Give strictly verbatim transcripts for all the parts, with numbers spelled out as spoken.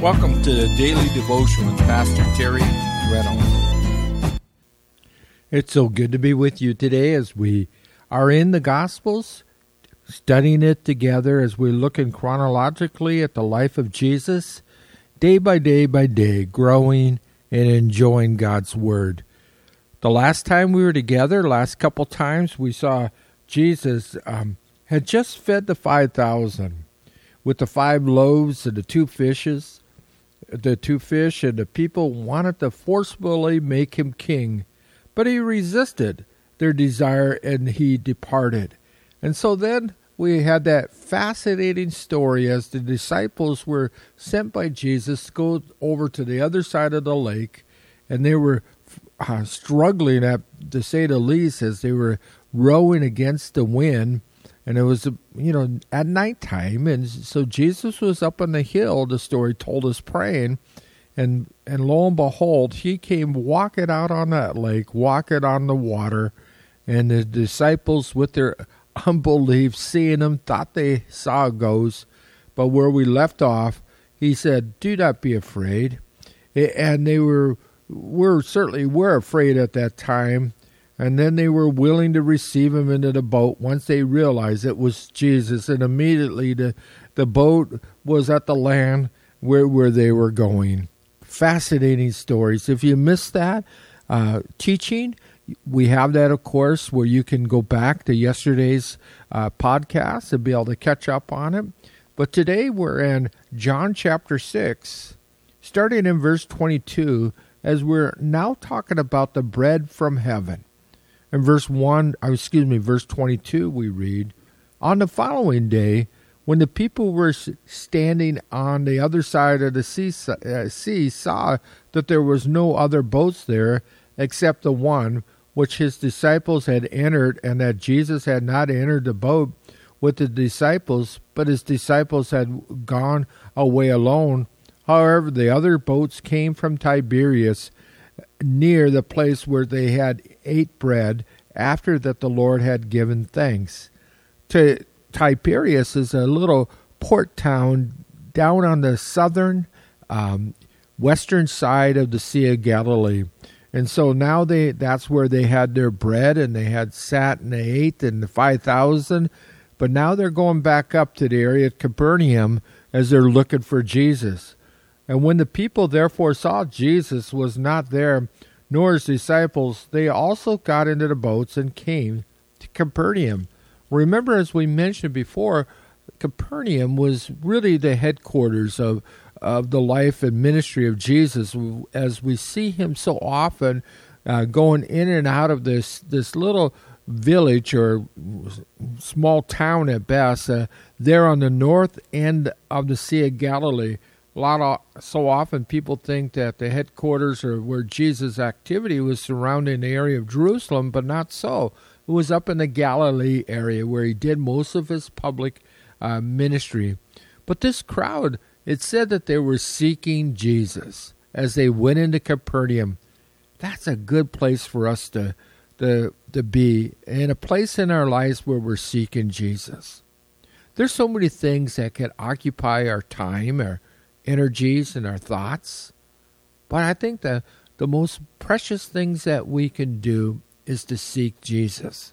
Welcome to the Daily Devotion with Pastor Terry Reynolds. It's so good to be with you today as we are in the Gospels, studying it together as we're looking chronologically at the life of Jesus, day by day by day, growing and enjoying God's Word. The last time we were together, last couple times, we saw Jesus um, had just fed the five thousand with the five loaves and the two fishes. The two fish, and the people wanted to forcefully make him king, but he resisted their desire and he departed. And so then we had that fascinating story as the disciples were sent by Jesus to go over to the other side of the lake, and they were uh, struggling, at, to say the least, as they were rowing against the wind. And it was, you know, at nighttime, and so Jesus was up on the hill, the story told us, praying, and and lo and behold, he came walking out on that lake, walking on the water, and the disciples, with their unbelief, seeing him, thought they saw a ghost, but where we left off, he said, "Do not be afraid," and they were, were certainly were afraid at that time. And then they were willing to receive him into the boat once they realized it was Jesus. And immediately the, the boat was at the land where, where they were going. Fascinating stories. If you missed that uh, teaching, we have that, of course, where you can go back to yesterday's uh, podcast and be able to catch up on it. But today we're in John chapter six, starting in verse twenty-two, as we're now talking about the bread from heaven. In verse one, excuse me, verse twenty-two, we read, "On the following day, when the people were standing on the other side of the sea, uh, sea saw that there was no other boats there except the one which his disciples had entered, and that Jesus had not entered the boat with the disciples, but his disciples had gone away alone. However, the other boats came from Tiberias, near the place where they had ate bread after that the Lord had given thanks." To Tiberias is a little port town down on the southern um, western side of the Sea of Galilee. And so now they that's where they had their bread, and they had sat and they ate, and the five thousand. But now they're going back up to the area of Capernaum as they're looking for Jesus. And when the people therefore saw Jesus was not there, nor his disciples, they also got into the boats and came to Capernaum. Remember, as we mentioned before, Capernaum was really the headquarters of, of the life and ministry of Jesus, as we see him so often uh, going in and out of this, this little village or small town at best, uh, there on the north end of the Sea of Galilee. A lot of, so often people think that the headquarters or where Jesus' activity was surrounding the area of Jerusalem, but not so. It was up in the Galilee area where he did most of his public uh, ministry. But this crowd, it said that they were seeking Jesus as they went into Capernaum. That's a good place for us to, to, to be, and a place in our lives where we're seeking Jesus. There's so many things that can occupy our time, our energies and our thoughts. But I think the, the most precious things that we can do is to seek Jesus.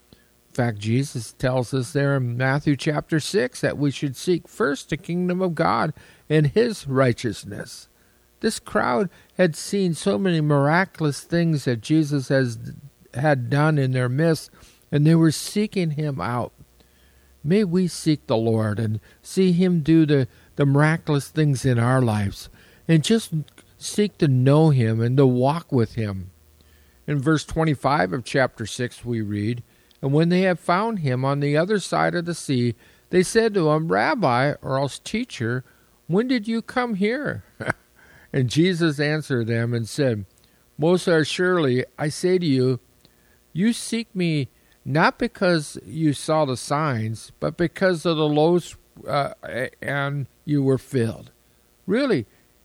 In fact, Jesus tells us there in Matthew chapter six that we should seek first the kingdom of God and his righteousness. This crowd had seen so many miraculous things that Jesus has had done in their midst, and they were seeking him out. May we seek the Lord and see him do the the miraculous things in our lives, and just seek to know him and to walk with him. In verse twenty-five of chapter six we read, "And when they had found him on the other side of the sea, they said to him, 'Rabbi,' or else teacher, 'when did you come here?' And Jesus answered them and said, 'Most assuredly, I say to you, you seek me not because you saw the signs, but because of the loaves uh, and you were filled.'" Really,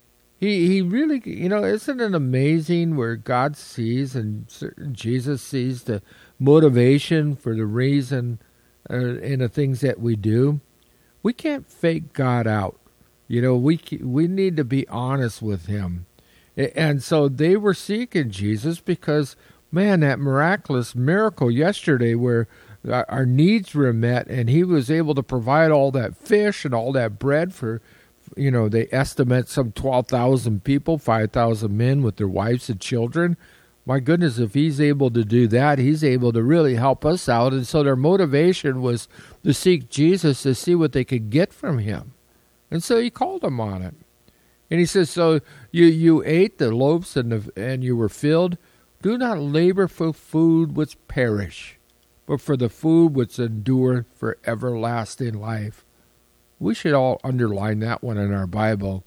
he he really, you know, isn't it amazing where God sees and Jesus sees the motivation for the reason uh, in the things that we do? We can't fake God out. You know, we we need to be honest with him. And so they were seeking Jesus because, man, that miraculous miracle yesterday where our needs were met and he was able to provide all that fish and all that bread for, you know, they estimate some twelve thousand people, five thousand men with their wives and children. My goodness, if he's able to do that, he's able to really help us out. And so their motivation was to seek Jesus to see what they could get from him. And so he called them on it. And he says, so you, you ate the loaves and, the, and you were filled. Do not labor for food which perish, but for the food which endure for everlasting life. We should all underline that one in our Bible.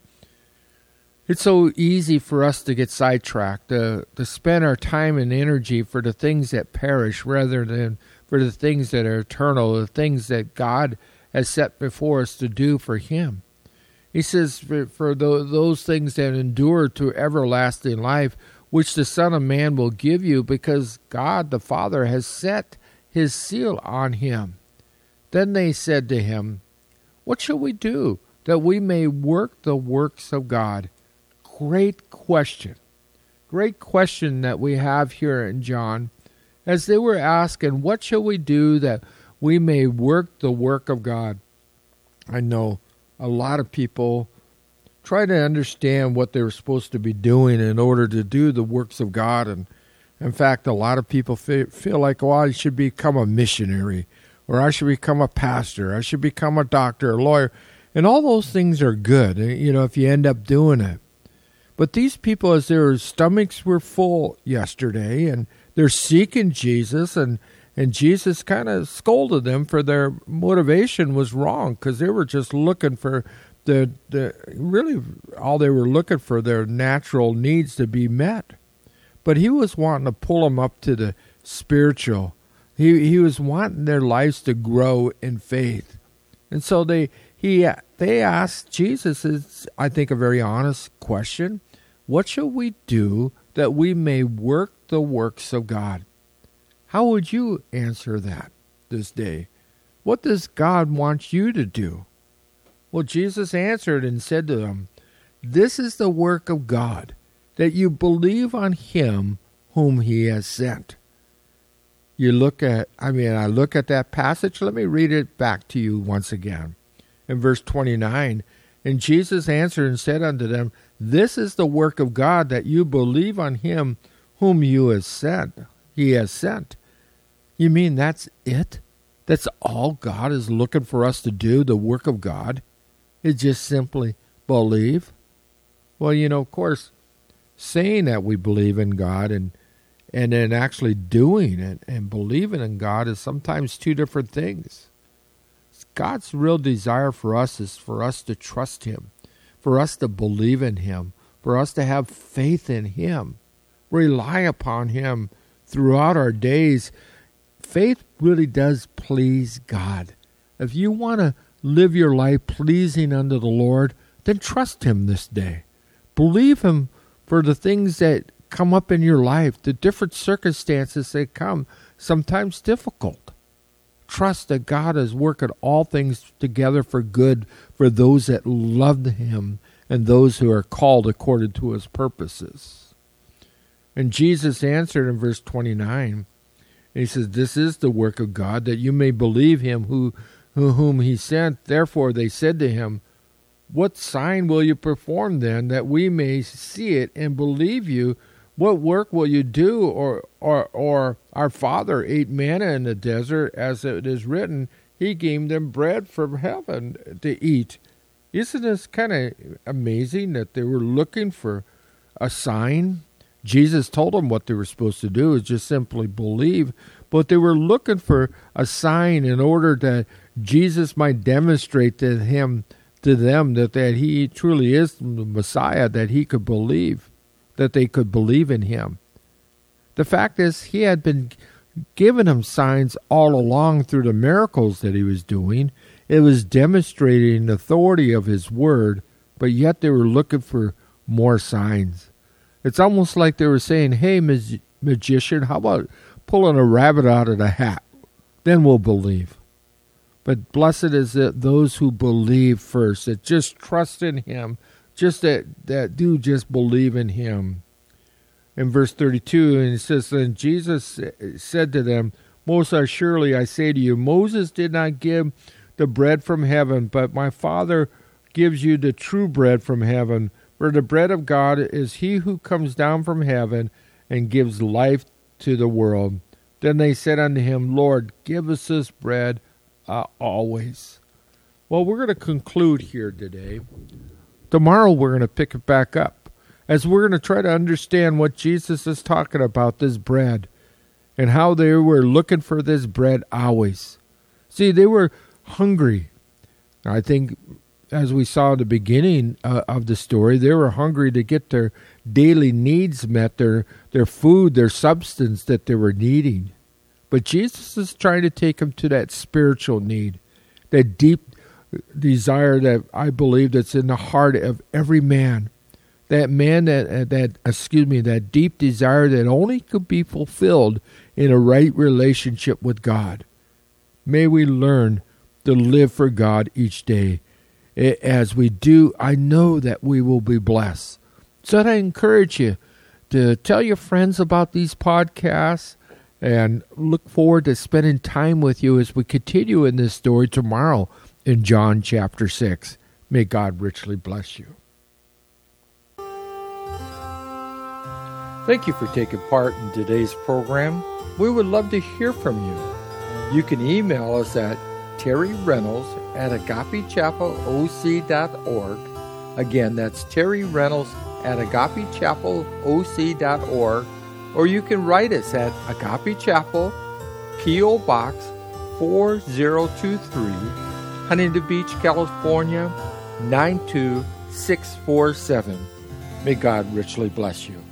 It's so easy for us to get sidetracked, to, to spend our time and energy for the things that perish rather than for the things that are eternal, the things that God has set before us to do for him. He says, for, for those things that endure to everlasting life, which the Son of Man will give you, because God the Father has set his seal on him. Then they said to him, what shall we do that we may work the works of God? Great question. Great question that we have here in John. As they were asking, what shall we do that we may work the work of God? I know a lot of people try to understand what they're supposed to be doing in order to do the works of God. And in fact, a lot of people feel like, oh, I should become a missionary, or I should become a pastor, I should become a doctor, a lawyer. And all those things are good, you know, if you end up doing it. But these people, as their stomachs were full yesterday, and they're seeking Jesus, and, and Jesus kind of scolded them for their motivation was wrong, because they were just looking for the, the really all they were looking for, their natural needs to be met. But he was wanting to pull them up to the spiritual. He he was wanting their lives to grow in faith. And so they he they asked Jesus, is I think a very honest question. What shall we do that we may work the works of God? How would you answer that this day? What does God want you to do? Well, Jesus answered and said to them, this is the work of God, that you believe on him whom he has sent. You look at, I mean, I look at that passage. Let me read it back to you once again. In verse twenty-nine, and Jesus answered and said unto them, this is the work of God, that you believe on him whom you has sent. He has sent. You mean that's it? That's all God is looking for us to do, the work of God? It's just simply believe? Well, you know, of course, saying that we believe in God and and then actually doing it and believing in God is sometimes two different things. God's real desire for us is for us to trust him, for us to believe in him, for us to have faith in him, rely upon him throughout our days. Faith really does please God. If you want to live your life pleasing unto the Lord, then trust him this day. Believe him for the things that come up in your life, the different circumstances that come, sometimes difficult. Trust that God is working all things together for good for those that love him and those who are called according to his purposes. And Jesus answered in verse twenty-nine, and he says, this is the work of God, that you may believe him who, who whom he sent. Therefore they said to him, what sign will you perform then, that we may see it and believe you? What work will you do? Or, or, or our father ate manna in the desert, as it is written, he gave them bread from heaven to eat. Isn't this kind of amazing that they were looking for a sign? Jesus told them what they were supposed to do is just simply believe, but they were looking for a sign in order that Jesus might demonstrate to him, to them, that, that he truly is the Messiah, that he could believe, that they could believe in him. The fact is, he had been giving them signs all along through the miracles that he was doing. It was demonstrating the authority of his word, but yet they were looking for more signs. It's almost like they were saying, hey, mag- magician, how about pulling a rabbit out of the hat? Then we'll believe. But blessed is it, those who believe first, that just trust in him, just that, that do just believe in him. In verse thirty-two, and it says, then Jesus said to them, most assuredly I say to you, Moses did not give the bread from heaven, but my Father gives you the true bread from heaven. For the bread of God is he who comes down from heaven and gives life to the world. Then they said unto him, Lord, give us this bread uh, always. Well, we're going to conclude here today. Tomorrow we're going to pick it back up as we're going to try to understand what Jesus is talking about, this bread, and how they were looking for this bread always. See, they were hungry. I think, as we saw at the beginning uh, of the story, they were hungry to get their daily needs met, their, their food, their substance that they were needing. But Jesus is trying to take them to that spiritual need, that deep desire that I believe that's in the heart of every man. That man, that, that excuse me, that deep desire that only could be fulfilled in a right relationship with God. May we learn to live for God each day. As we do, I know that we will be blessed. So I encourage you to tell your friends about these podcasts and look forward to spending time with you as we continue in this story tomorrow in John chapter six. May God richly bless you. Thank you for taking part in today's program. We would love to hear from you. You can email us at Terry Reynolds at agape chapel o c dot org. Again, that's Terry Reynolds at agape chapel o c dot org. Or you can write us at Agape Chapel, P O. Box four zero two three, Huntington Beach, California, nine two six four seven. May God richly bless you.